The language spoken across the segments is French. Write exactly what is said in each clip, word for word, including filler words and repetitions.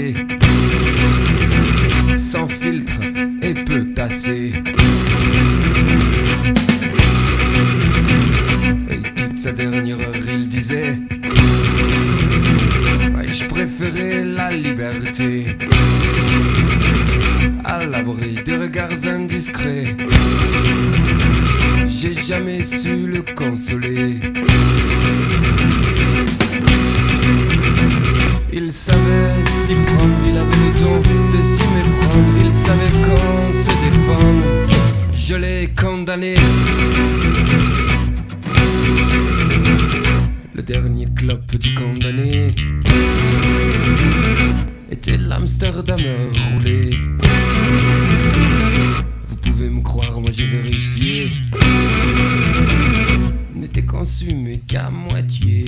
passé, sans filtre et peu tassé. Et toute sa dernière heure il disait, ouais, je préférais la liberté à l'abri des regards indiscrets. J'ai jamais su le consoler. Il savait s'y prendre, il avait le don de s'y méprendre. Il savait quand se défendre. Je l'ai condamné. Le dernier clope du condamné était l'Amsterdamer roulé. Vous pouvez me croire, moi j'ai vérifié. N'était consumé qu'à moitié.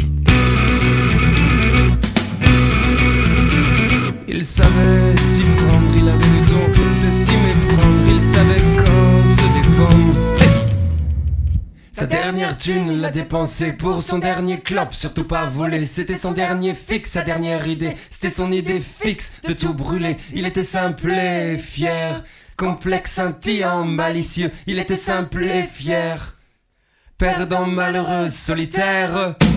Il savait s'y prendre, il avait le don de s'y méprendre. Il savait quand se défendre. Sa dernière thune l'a dépensée pour son dernier clope, surtout pas volé. C'était son dernier fixe, sa dernière idée. C'était son idée fixe de tout brûler. Il était simple et fier, complexe, scintillant, malicieux. Il était simple et fier, perdant, malheureux, solitaire.